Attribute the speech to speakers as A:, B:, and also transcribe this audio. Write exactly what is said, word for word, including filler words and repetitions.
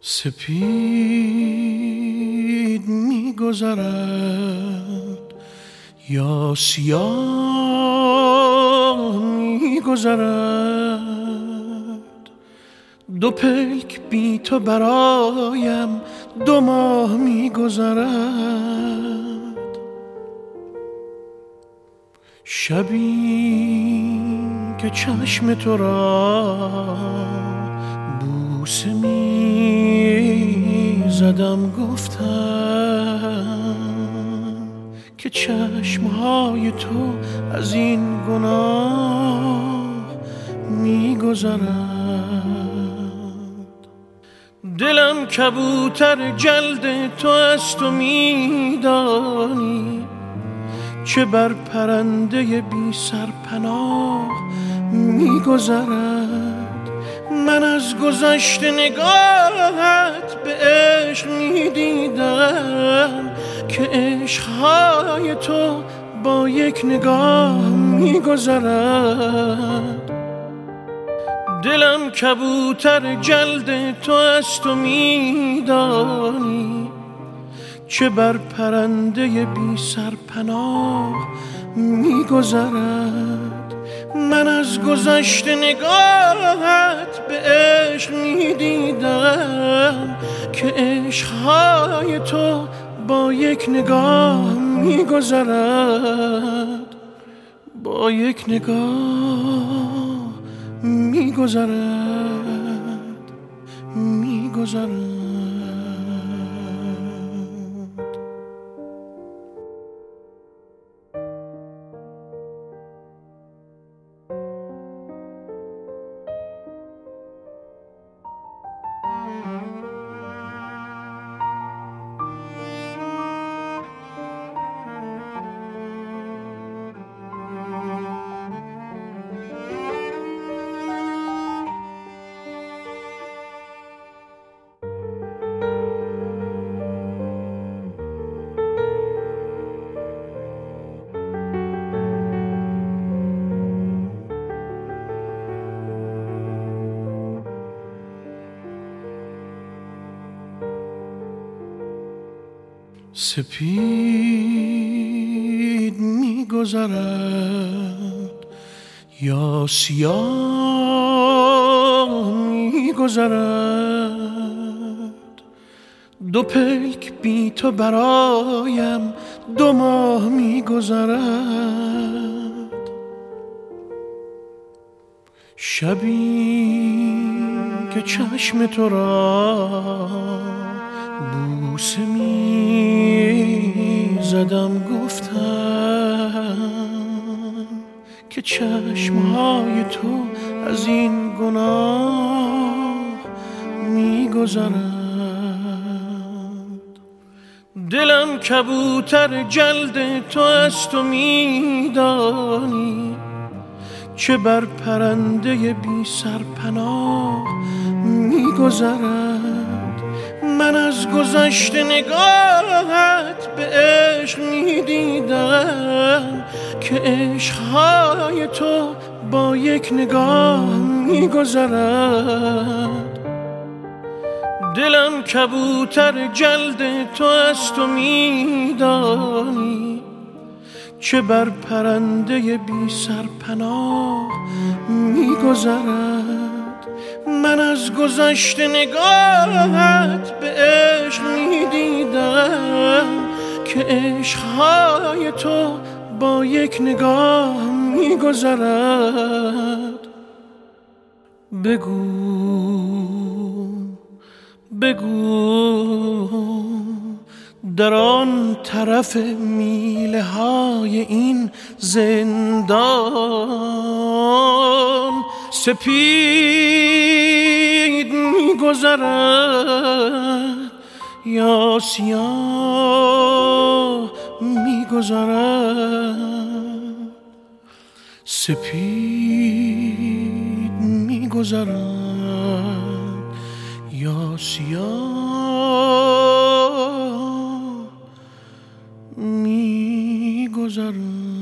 A: سپید می گذرد یا سیاه می گذرد، دو پلک بی تو برایم دو ماه می گذرد. شبی که چشم تو را بوسه می زدم، گفتم که چشمهای تو از این گناه می گذرد. دلم کبوتر جلد تو است و می دانی چه بر پرنده بی سرپناه می گذرد. من از گذشته نگاهت به عشق می دیدم که عشقهای تو با یک نگاه می گذرد. دلم کبوتر جلد تو است و می دانی چه بر پرنده بی سرپناه می گذرد. من از گذشته نگاهت به عشق می دیدم که عشقهای تو با یک نگاه می گذرد، با یک نگاه می گذرد، می گذرد. سپید می گذرد یا سیاه می گذرد، دو پلک بی تو برایم دو ماه می گذرد. شبی که چشم تو را بوسه می زدم، گفتم که چشمهای تو از این گناه می گذرد. دلم کبوتر جلد تو است و می دانی چه بر پرنده بی سرپناه می گذرد. من از گذشته نگاهت به عشق می دیدم که عشقهای تو با یک نگاه می گذرد. دلم کبوتر جلد تو است و می دانی چه بر پرنده بی سرپناه می گذرد. من از گذشته نگاهت به عشق می دیدم که عشقهای تو با یک نگاه می گذرد. بگو بگو در آن طرف میله های این زندان سپید می گذرد یا سیاه می گذرد. سپید می گذرد یا سیاه می گذرد.